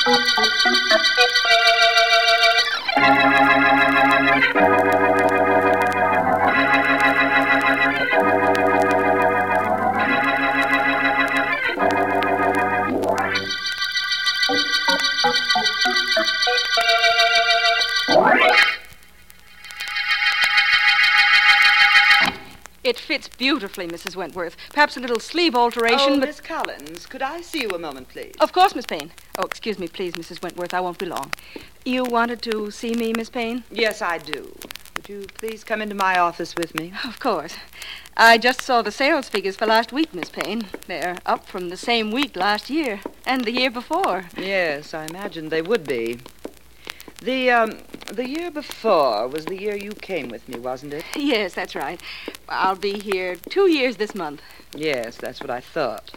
It fits beautifully, Mrs. Wentworth. Perhaps a little sleeve alteration, but... but... Miss Collins, could I see you a moment, please? Of course, Miss Payne. Oh, excuse me, please, Mrs. Wentworth. I won't be long. You wanted to see me, Miss Payne? Yes, I do. Would you please come into my office with me? Of course. I just saw the sales figures for last week, Miss Payne. They're up from the same week last year and the year before. Yes, I imagined they would be. The year before was the year you came with me, wasn't it? Yes, that's right. I'll be here 2 years this month. Yes, that's what I thought.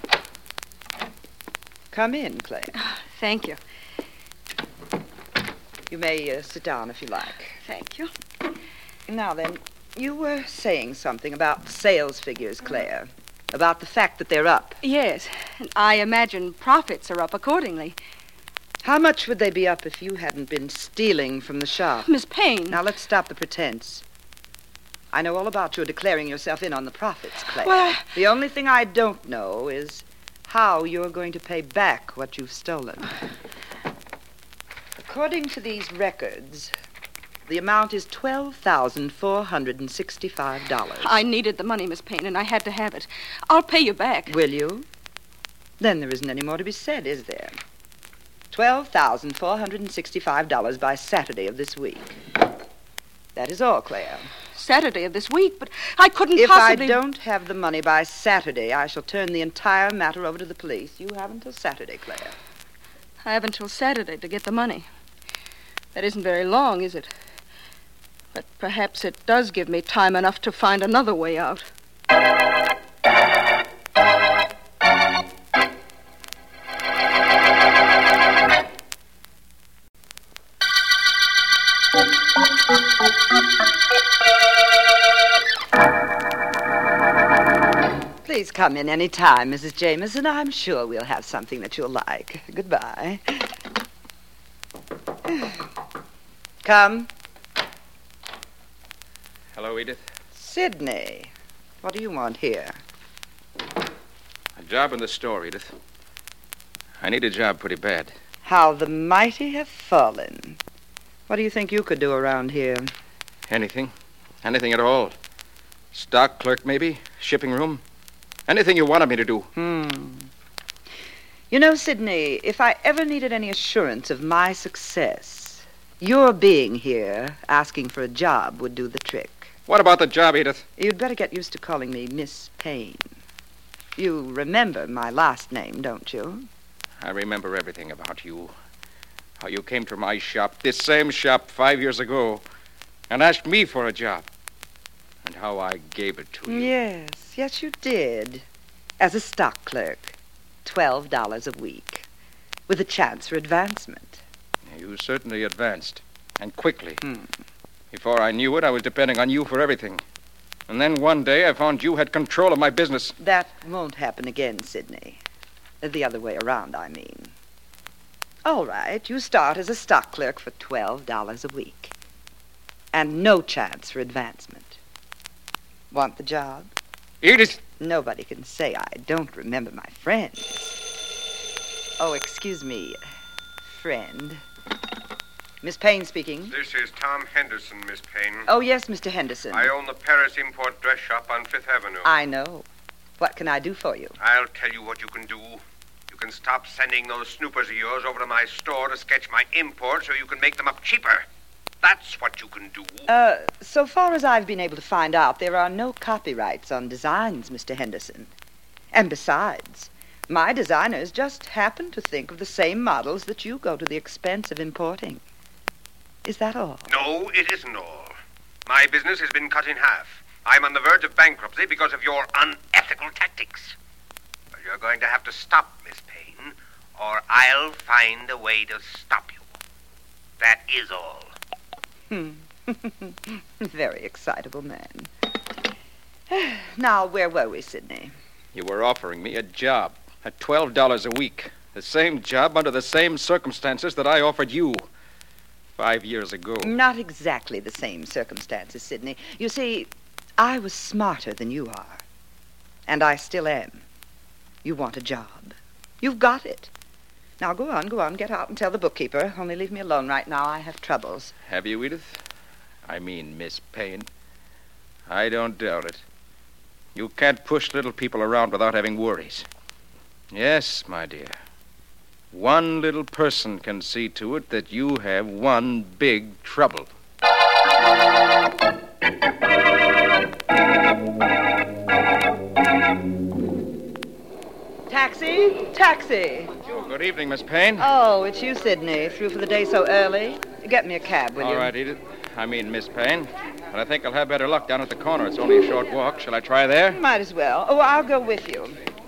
Come in, Claire. Thank you. You may sit down if you like. Thank you. Now then, you were saying something about sales figures, Claire. About the fact that they're up. Yes, and I imagine profits are up accordingly. How much would they be up if you hadn't been stealing from the shop? Miss Payne. Now, let's stop the pretense. I know all about your declaring yourself in on the profits, Claire. Well, The only thing I don't know is how you're going to pay back what you've stolen. According to these records, the amount is $12,465. I needed the money, Miss Payne, and I had to have it. I'll pay you back. Will you? Then there isn't any more to be said, is there? $12,465 by Saturday of this week. That is all, Claire. Saturday of this week, but I couldn't If possibly... I don't have the money by Saturday, I shall turn the entire matter over to the police. You have until Saturday, Claire. I have until Saturday to get the money. That isn't very long, is it? But perhaps it does give me time enough to find another way out. Please come in any time, Mrs. Jameson. I'm sure we'll have something that you'll like. Goodbye. Come. Hello, Edith. Sidney, what do you want here? A job in the store, Edith. I need a job pretty bad. How the mighty have fallen. What do you think you could do around here? Anything. Anything at all. Stock clerk, maybe? Shipping room? Anything you wanted me to do. You know, Sidney, if I ever needed any assurance of my success, your being here, asking for a job, would do the trick. What about the job, Edith? You'd better get used to calling me Miss Payne. You remember my last name, don't you? I remember everything about you. How you came to my shop, this same shop, 5 years ago, and asked me for a job. And how I gave it to you. Yes, you did. As a stock clerk. $12 a week. With a chance for advancement. You certainly advanced. And quickly. Before I knew it, I was depending on you for everything. And then one day I found you had control of my business. That won't happen again, Sidney. The other way around, I mean. All right, you start as a stock clerk for $12 a week. And no chance for advancement. Want the job? Edith! Nobody can say I don't remember my friends. Oh, excuse me, friend. Miss Payne speaking. This is Tom Henderson, Miss Payne. Oh, yes, Mr. Henderson. I own the Paris Import Dress Shop on Fifth Avenue. I know. What can I do for you? I'll tell you what you can do. You can stop sending those snoopers of yours over to my store to sketch my imports so you can make them up cheaper. That's what you can do. So far as I've been able to find out, there are no copyrights on designs, Mr. Henderson. And besides, my designers just happen to think of the same models that you go to the expense of importing. Is that all? No, it isn't all. My business has been cut in half. I'm on the verge of bankruptcy because of your unethical tactics. But you're going to have to stop, Miss Payne, or I'll find a way to stop you. That is all. Very excitable man. Now, where were we, Sidney? You were offering me a job at $12 a week. The same job under the same circumstances that I offered you 5 years ago. Not exactly the same circumstances, Sidney. You see, I was smarter than you are. And I still am. You want a job. You've got it. Now go on, get out and tell the bookkeeper. Only leave me alone right now. I have troubles. Have you, Edith? I mean, Miss Payne. I don't doubt it. You can't push little people around without having worries. Yes, my dear. One little person can see to it that you have one big trouble. Taxi? Taxi. Oh, good evening, Miss Payne. Oh, it's you, Sidney. Through for the day so early? Get me a cab, will you? All right, Edith. I mean, Miss Payne. But I think I'll have better luck down at the corner. It's only a short walk. Shall I try there? Might as well. Oh, I'll go with you.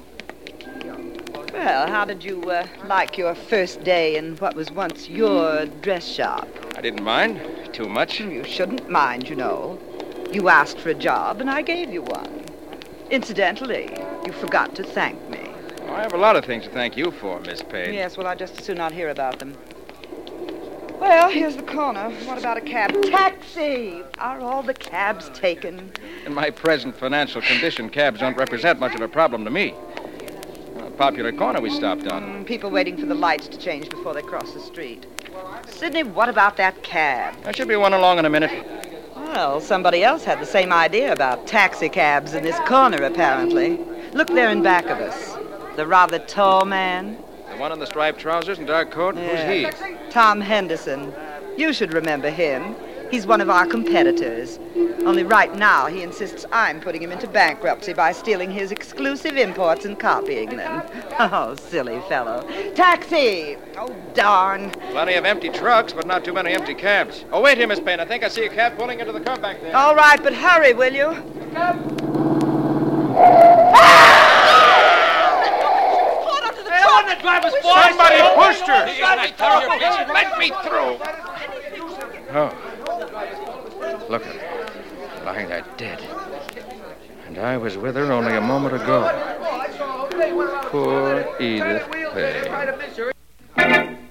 Well, how did you like your first day in what was once your dress shop? I didn't mind. Too much. You shouldn't mind, you know. You asked for a job, and I gave you one. Incidentally, you forgot to thank me. Oh, I have a lot of things to thank you for, Miss Payne. Yes, well, I'd just as soon not hear about them. Well, here's the corner. What about a cab? Taxi! Are all the cabs taken? In my present financial condition, cabs don't represent much of a problem to me. A popular corner we stopped on. People waiting for the lights to change before they cross the street. Sidney, what about that cab? There should be one along in a minute. Well, somebody else had the same idea about taxi cabs in this corner, apparently. Look there in back of us. The rather tall man. The one in the striped trousers and dark coat? Yeah. Who's he? Tom Henderson. You should remember him. He's one of our competitors. Only right now he insists I'm putting him into bankruptcy by stealing his exclusive imports and copying them. Oh, silly fellow. Taxi! Oh, darn. Plenty of empty trucks, but not too many empty cabs. Oh, wait here, Miss Payne. I think I see a cab pulling into the curb back there. All right, but hurry, will you? Somebody pushed her! Let me through! Oh. Look at her. Lying there dead. And I was with her only a moment ago. Poor Edith Payne.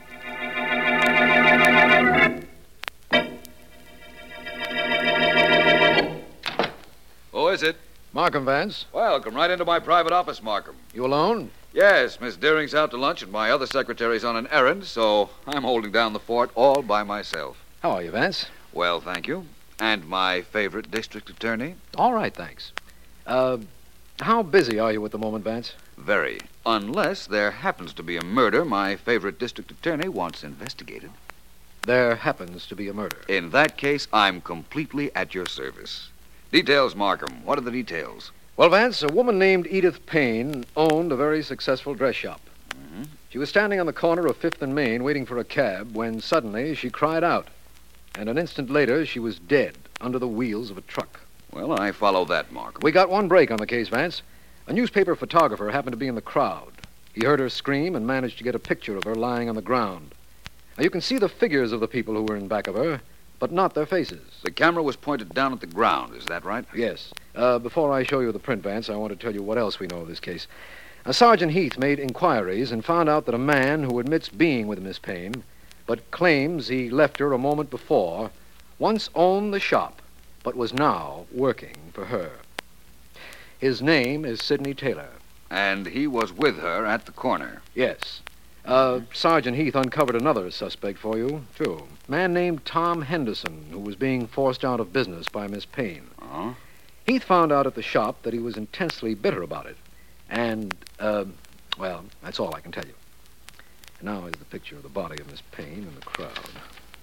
Who is it? Markham, Vance. Well, come right into my private office, Markham. You alone? Yes, Miss Deering's out to lunch and my other secretary's on an errand, so I'm holding down the fort all by myself. How are you, Vance? Well, thank you. And my favorite district attorney? All right, thanks. How busy are you at the moment, Vance? Very. Unless there happens to be a murder my favorite district attorney wants investigated. There happens to be a murder. In that case, I'm completely at your service. Details, Markham. What are the details? Well, Vance, a woman named Edith Payne owned a very successful dress shop. Mm-hmm. She was standing on the corner of 5th and Main waiting for a cab when suddenly she cried out. And an instant later, she was dead under the wheels of a truck. Well, I follow that, Markham. We got one break on the case, Vance. A newspaper photographer happened to be in the crowd. He heard her scream and managed to get a picture of her lying on the ground. Now, you can see the figures of the people who were in back of her, but not their faces. The camera was pointed down at the ground, is that right? Yes. Before I show you the print, Vance, I want to tell you what else we know of this case. Sergeant Heath made inquiries and found out that a man who admits being with Miss Payne, but claims he left her a moment before, once owned the shop, but was now working for her. His name is Sidney Taylor. And he was with her at the corner. Yes. Sergeant Heath uncovered another suspect for you, too. A man named Tom Henderson, who was being forced out of business by Miss Payne. Oh? Heath found out at the shop that he was intensely bitter about it. And, well, that's all I can tell you. And now is the picture of the body of Miss Payne in the crowd.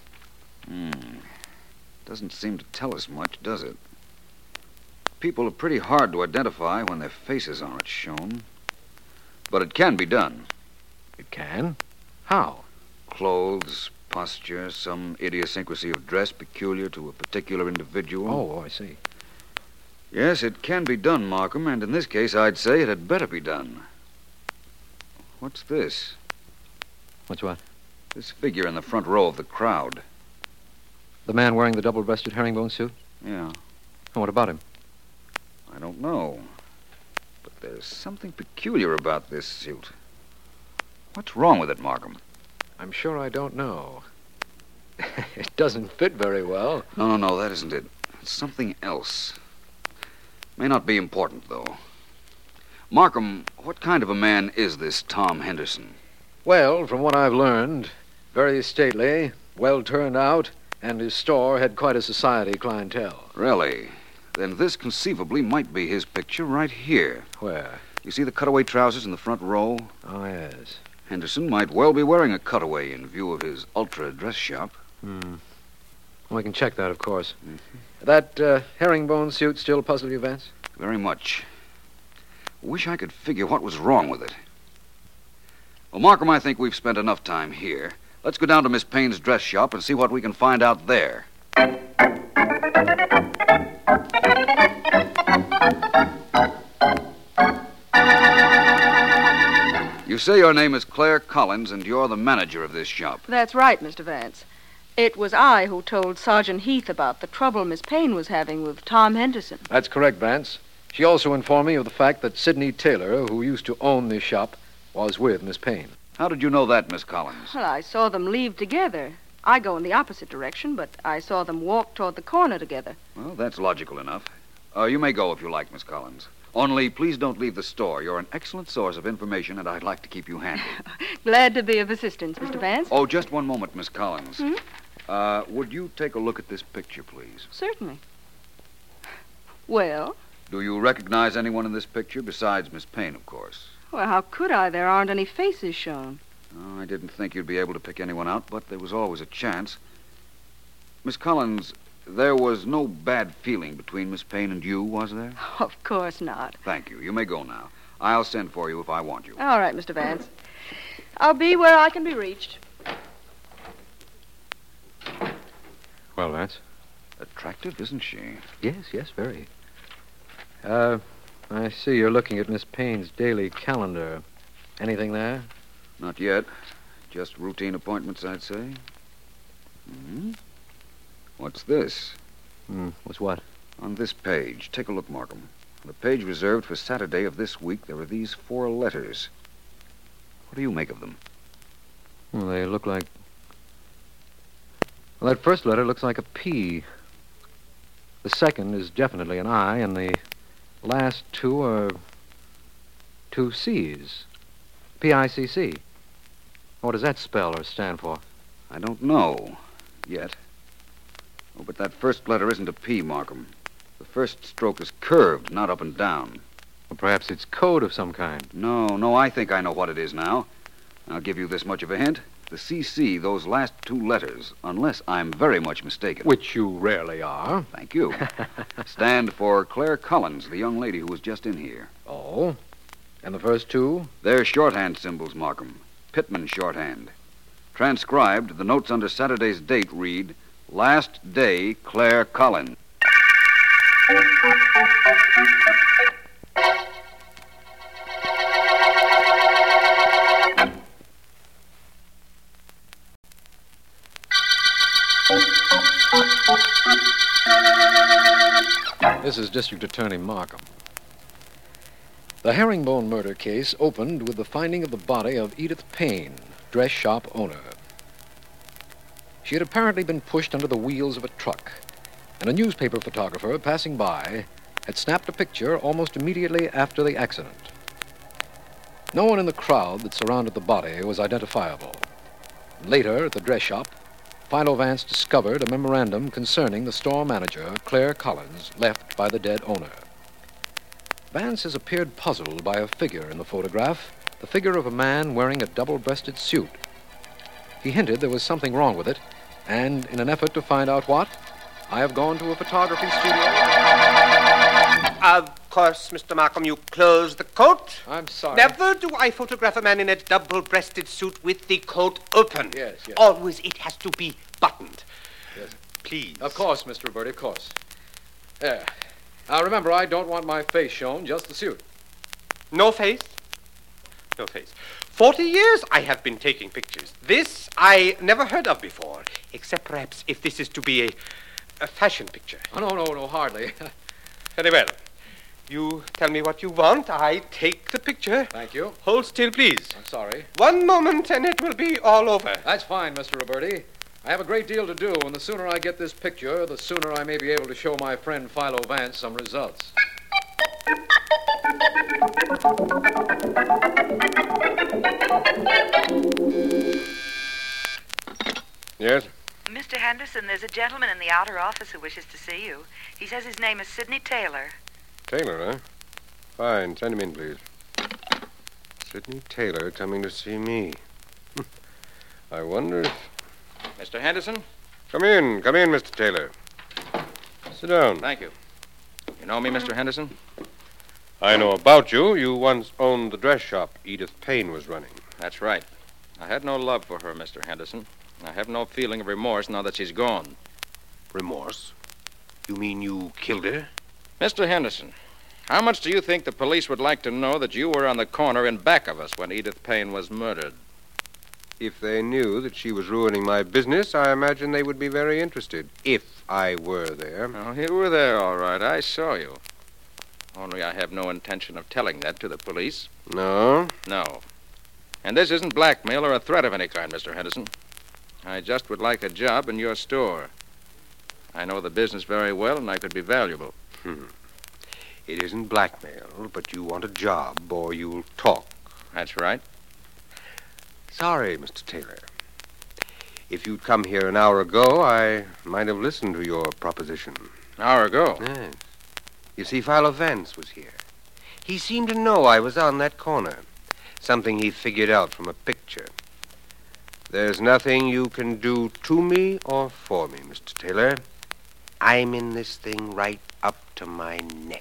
Doesn't seem to tell us much, does it? People are pretty hard to identify when their faces aren't shown. But it can be done. It can? How? Clothes, posture, some idiosyncrasy of dress peculiar to a particular individual. Oh, I see. Yes, it can be done, Markham, and in this case I'd say it had better be done. What's this? What's what? This figure in the front row of the crowd. The man wearing the double-breasted herringbone suit? Yeah. And what about him? I don't know. But there's something peculiar about this suit. What's wrong with it, Markham? I'm sure I don't know. It doesn't fit very well. No, that isn't it. It's something else. May not be important, though. Markham, what kind of a man is this Tom Henderson? Well, from what I've learned, very stately, well turned out, and his store had quite a society clientele. Really? Then this conceivably might be his picture right here. Where? You see the cutaway trousers in the front row? Oh, yes. Henderson might well be wearing a cutaway in view of his ultra dress shop. We can check that, of course. That herringbone suit still puzzle you, Vance? Very much. Wish I could figure what was wrong with it. Well, Markham, I think we've spent enough time here. Let's go down to Miss Payne's dress shop and see what we can find out there. You say your name is Claire Collins and you're the manager of this shop. That's right, Mr. Vance. It was I who told Sergeant Heath about the trouble Miss Payne was having with Tom Henderson. That's correct, Vance. She also informed me of the fact that Sidney Taylor, who used to own this shop, was with Miss Payne. How did you know that, Miss Collins? Well, I saw them leave together. I go in the opposite direction, but I saw them walk toward the corner together. Well, that's logical enough. You may go if you like, Miss Collins. Only, please don't leave the store. You're an excellent source of information, and I'd like to keep you handy. Glad to be of assistance, Mr. Vance. Oh, just one moment, Miss Collins. Would you take a look at this picture, please? Certainly. Well? Do you recognize anyone in this picture besides Miss Payne, of course? Well, how could I? There aren't any faces shown. Oh, I didn't think you'd be able to pick anyone out, but there was always a chance. Miss Collins, there was no bad feeling between Miss Payne and you, was there? Of course not. Thank you. You may go now. I'll send for you if I want you. All right, Mr. Vance. I'll be where I can be reached. Well, Vance? Attractive, isn't she? Yes, very. I see you're looking at Miss Payne's daily calendar. Anything there? Not yet. Just routine appointments, I'd say. What's this? What's what? On this page. Take a look, Markham. On the page reserved for Saturday of this week, there are these 4 letters. What do you make of them? Well, they look like... Well, that first letter looks like a P. The second is definitely an I, and the last 2 are 2 C's. P-I-C-C. What does that spell or stand for? I don't know. Yet. Oh, but that first letter isn't a P, Markham. The first stroke is curved, not up and down. Well, perhaps it's code of some kind. No, I think I know what it is now. I'll give you this much of a hint. The CC, those last 2 letters, unless I'm very much mistaken. Which you rarely are. Thank you. Stand for Claire Collins, the young lady who was just in here. Oh? And the first 2? They're shorthand symbols, Markham. Pittman shorthand. Transcribed, the notes under Saturday's date read, Last Day, Claire Collins. This is District Attorney Markham. The Herringbone murder case opened with the finding of the body of Edith Payne, dress shop owner. She had apparently been pushed under the wheels of a truck, and a newspaper photographer passing by had snapped a picture almost immediately after the accident. No one in the crowd that surrounded the body was identifiable. Later, at the dress shop, Philo Vance discovered a memorandum concerning the store manager, Claire Collins, left by the dead owner. Vance has appeared puzzled by a figure in the photograph, the figure of a man wearing a double-breasted suit. He hinted there was something wrong with it, and in an effort to find out what, I have gone to a photography studio. Of course, Mr. Markham, you close the coat. I'm sorry. Never do I photograph a man in a double-breasted suit with the coat open. Yes. Always it has to be buttoned. Yes. Please. Of course, Mr. Roberti, of course. There. Now, remember, I don't want my face shown, just the suit. No face? No face. 40 years I have been taking pictures. This I never heard of before, except perhaps if this is to be a fashion picture. Oh, no, hardly. Very well. You tell me what you want. I take the picture. Thank you. Hold still, please. I'm sorry. 1 moment and it will be all over. That's fine, Mr. Roberti. I have a great deal to do, and the sooner I get this picture, the sooner I may be able to show my friend Philo Vance some results. Yes? Mr. Henderson, there's a gentleman in the outer office who wishes to see you. He says his name is Sidney Taylor. Taylor, huh? Fine. Send him in, please. Sidney Taylor coming to see me. I wonder if... Mr. Henderson? Come in, Mr. Taylor. Sit down. Thank you. You know me, Mr. Henderson? I know about you. You once owned the dress shop Edith Payne was running. That's right. I had no love for her, Mr. Henderson. I have no feeling of remorse now that she's gone. Remorse? You mean you killed her? Mr. Henderson, how much do you think the police would like to know that you were on the corner in back of us when Edith Payne was murdered? If they knew that she was ruining my business, I imagine they would be very interested, if I were there. Oh, you were there, all right. I saw you. Only I have no intention of telling that to the police. No? No. And this isn't blackmail or a threat of any kind, Mr. Henderson. I just would like a job in your store. I know the business very well, and I could be valuable. It isn't blackmail, but you want a job, or you'll talk. That's right. Sorry, Mr. Taylor. If you'd come here an hour ago, I might have listened to your proposition. An hour ago? Yes. You see, Philo Vance was here. He seemed to know I was on that corner. Something he figured out from a picture. There's nothing you can do to me or for me, Mr. Taylor. I'm in this thing right up to my neck.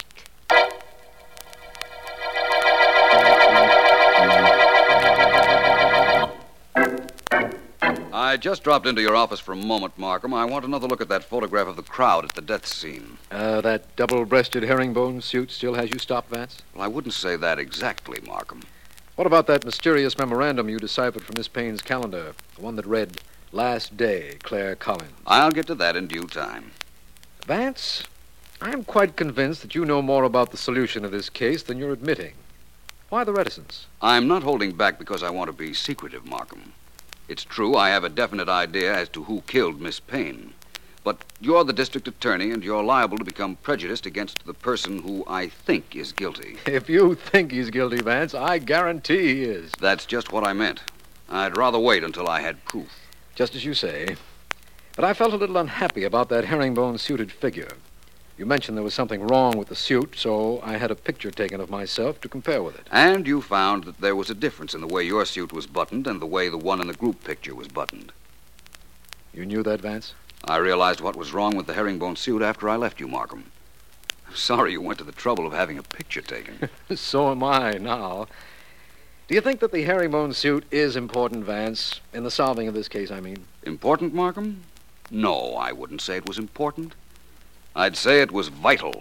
I just dropped into your office for a moment, Markham. I want another look at that photograph of the crowd at the death scene. That double-breasted herringbone suit still has you stopped, Vance? Well, I wouldn't say that exactly, Markham. What about that mysterious memorandum you deciphered from Miss Payne's calendar? The one that read, "Last day, Claire Collins." I'll get to that in due time. Vance, I'm quite convinced that you know more about the solution of this case than you're admitting. Why the reticence? I'm not holding back because I want to be secretive, Markham. It's true I have a definite idea as to who killed Miss Payne. But you're the district attorney, and you're liable to become prejudiced against the person who I think is guilty. If you think he's guilty, Vance, I guarantee he is. That's just what I meant. I'd rather wait until I had proof. Just as you say. But I felt a little unhappy about that herringbone-suited figure. You mentioned there was something wrong with the suit, so I had a picture taken of myself to compare with it. And you found that there was a difference in the way your suit was buttoned and the way the one in the group picture was buttoned. You knew that, Vance? I realized what was wrong with the herringbone suit after I left you, Markham. I'm sorry you went to the trouble of having a picture taken. So am I now. Do you think that the herringbone suit is important, Vance, in the solving of this case, I mean? Important, Markham? No, I wouldn't say it was important. I'd say it was vital.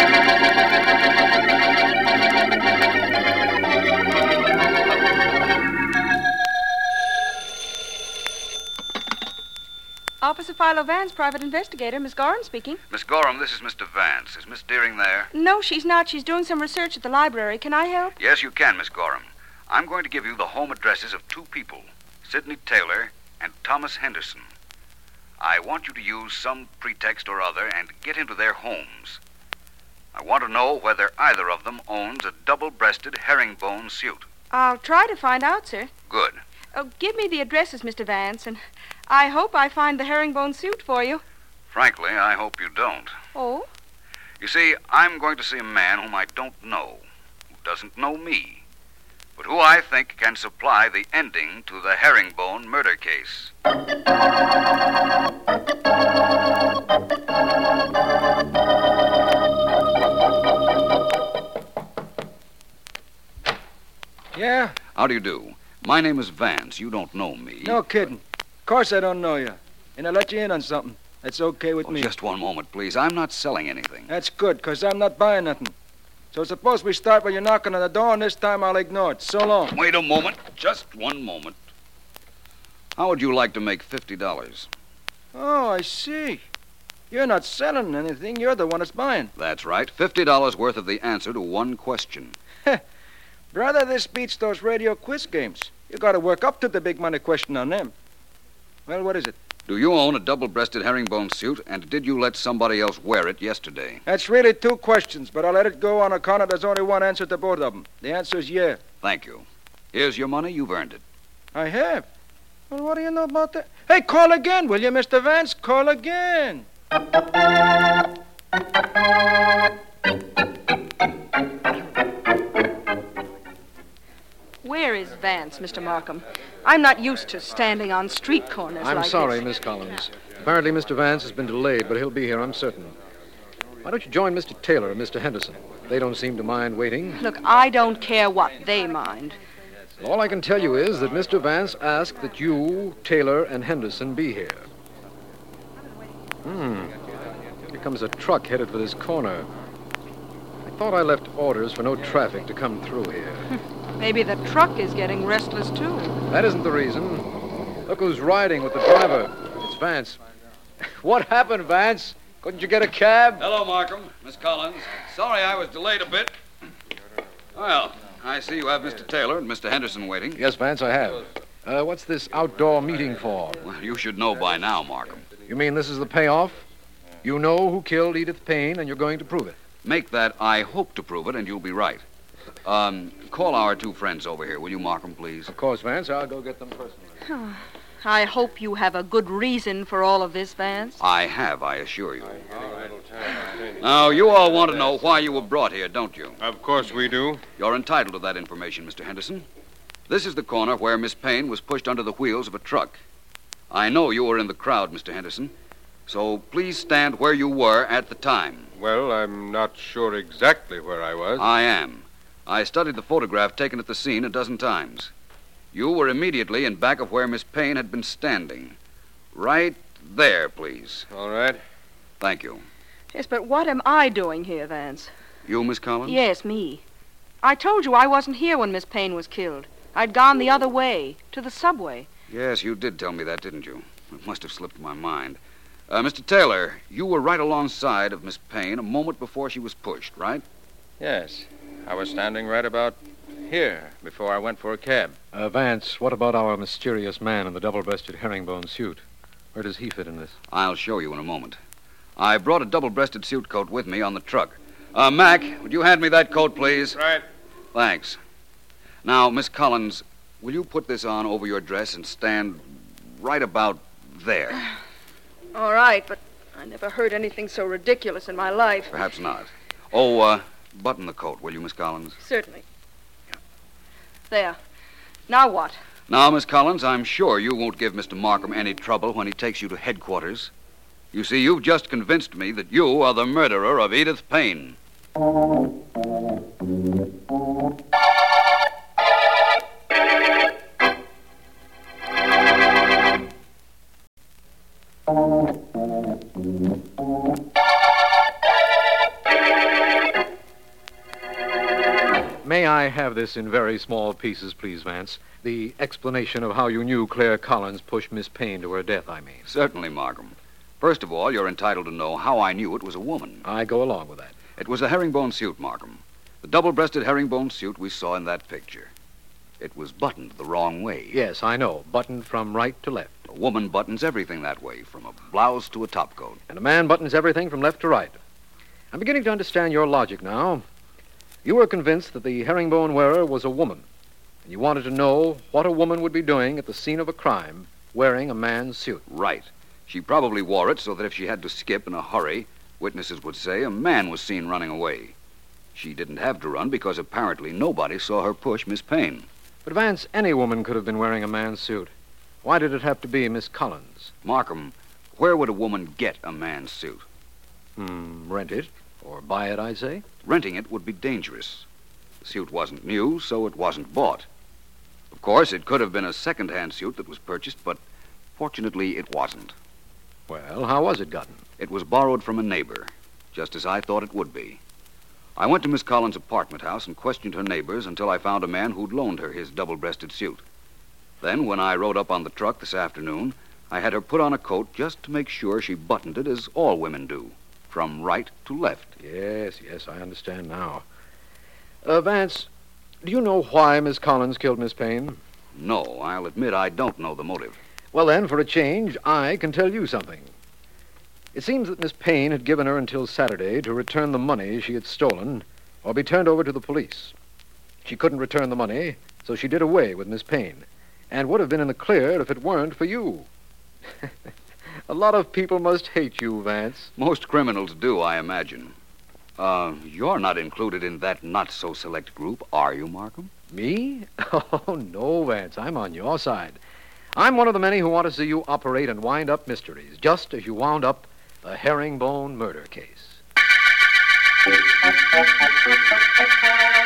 Officer Philo Vance, private investigator. Miss Gorham speaking. Miss Gorham, this is Mr. Vance. Is Miss Deering there? No, she's not. She's doing some research at the library. Can I help? Yes, you can, Miss Gorham. I'm going to give you the home addresses of two people, Sidney Taylor and Thomas Henderson. I want you to use some pretext or other and get into their homes. I want to know whether either of them owns a double-breasted herringbone suit. I'll try to find out, sir. Good. Oh, give me the addresses, Mr. Vance, and I hope I find the herringbone suit for you. Frankly, I hope you don't. Oh? You see, I'm going to see a man whom I don't know, who doesn't know me, but who I think can supply the ending to the herringbone murder case. Yeah? How do you do? My name is Vance. You don't know me. No kidding. Of course I don't know you. And I let you in on something. That's okay with me. Just one moment, please. I'm not selling anything. That's good, because I'm not buying nothing. So suppose we start by you knocking on the door, and this time I'll ignore it. So long. Wait a moment. Just one moment. How would you like to make $50? Oh, I see. You're not selling anything. You're the one that's buying. That's right. $50 worth of the answer to one question. Brother, this beats those radio quiz games. You got to work up to the big money question on them. Well, what is it? Do you own a double-breasted herringbone suit, and did you let somebody else wear it yesterday? That's really 2 questions, but I'll let it go on account of there's only one answer to both of them. The answer is yeah. Thank you. Here's your money. You've earned it. I have. Well, what do you know about that? Hey, call again, will you, Mr. Vance? Call again. Where is Vance, Mr. Markham? I'm not used to standing on street corners I'm like sorry, this. Miss Collins. Apparently, Mr. Vance has been delayed, but he'll be here, I'm certain. Why don't you join Mr. Taylor and Mr. Henderson? They don't seem to mind waiting. Look, I don't care what they mind. All I can tell you is that Mr. Vance asked that you, Taylor, and Henderson be here. Here comes a truck headed for this corner. I thought I left orders for no traffic to come through here. Maybe the truck is getting restless, too. That isn't the reason. Look who's riding with the driver. It's Vance. What happened, Vance? Couldn't you get a cab? Hello, Markham. Miss Collins. Sorry I was delayed a bit. Well, I see you have Mr. Taylor and Mr. Henderson waiting. Yes, Vance, I have. What's this outdoor meeting for? Well, you should know by now, Markham. You mean this is the payoff? You know who killed Edith Payne, and you're going to prove it. Make that I hope to prove it, and you'll be right. Call our 2 friends over here, will you, Markham, please? Of course, Vance. I'll go get them personally. I hope you have a good reason for all of this, Vance. I have, I assure you. Now, you all want to know why you were brought here, don't you? Of course we do. You're entitled to that information, Mr. Henderson. This is the corner where Miss Payne was pushed under the wheels of a truck. I know you were in the crowd, Mr. Henderson, so please stand where you were at the time. Well, I'm not sure exactly where I was. I am. I studied the photograph taken at the scene a dozen times. You were immediately in back of where Miss Payne had been standing. Right there, please. All right. Thank you. Yes, but what am I doing here, Vance? You, Miss Collins? Yes, me. I told you I wasn't here when Miss Payne was killed. I'd gone the other way, to the subway. Yes, you did tell me that, didn't you? It must have slipped my mind. Mr. Taylor, you were right alongside of Miss Payne a moment before she was pushed, right? Yes. I was standing right about here before I went for a cab. Vance, what about our mysterious man in the double-breasted herringbone suit? Where does he fit in this? I'll show you in a moment. I brought a double-breasted suit coat with me on the truck. Mac, would you hand me that coat, please? Right. Thanks. Now, Miss Collins, will you put this on over your dress and stand right about there? All right, but I never heard anything so ridiculous in my life. Perhaps not. Oh, button the coat, will you, Miss Collins? Certainly. There. Now what? Now, Miss Collins, I'm sure you won't give Mr. Markham any trouble when he takes you to headquarters. You see, you've just convinced me that you are the murderer of Edith Payne. May I have this in very small pieces, please, Vance? The explanation of how you knew Claire Collins pushed Miss Payne to her death, I mean. Certainly, Markham. First of all, you're entitled to know how I knew it was a woman. I go along with that. It was a herringbone suit, Markham. The double-breasted herringbone suit we saw in that picture. It was buttoned the wrong way. Yes, I know. Buttoned from right to left. A woman buttons everything that way, from a blouse to a topcoat. And a man buttons everything from left to right. I'm beginning to understand your logic now. You were convinced that the herringbone wearer was a woman, and you wanted to know what a woman would be doing at the scene of a crime wearing a man's suit. Right. She probably wore it so that if she had to skip in a hurry, witnesses would say a man was seen running away. She didn't have to run because apparently nobody saw her push Miss Payne. But, Vance, any woman could have been wearing a man's suit. Why did it have to be Miss Collins? Markham, where would a woman get a man's suit? Rent it. Or buy it, I'd say. Renting it would be dangerous. The suit wasn't new, so it wasn't bought. Of course, it could have been a second-hand suit that was purchased, but fortunately it wasn't. Well, how was it gotten? It was borrowed from a neighbor, just as I thought it would be. I went to Miss Collins' apartment house and questioned her neighbors until I found a man who'd loaned her his double-breasted suit. Then, when I rode up on the truck this afternoon, I had her put on a coat just to make sure she buttoned it as all women do, from right to left. Yes, I understand now. Vance, do you know why Miss Collins killed Miss Payne? No, I'll admit I don't know the motive. Well, then, for a change, I can tell you something. It seems that Miss Payne had given her until Saturday to return the money she had stolen or be turned over to the police. She couldn't return the money, so she did away with Miss Payne and would have been in the clear if it weren't for you. A lot of people must hate you, Vance. Most criminals do, I imagine. You're not included in that not-so-select group, are you, Markham? Me? Oh, no, Vance. I'm on your side. I'm one of the many who want to see you operate and wind up mysteries, just as you wound up a herringbone murder case.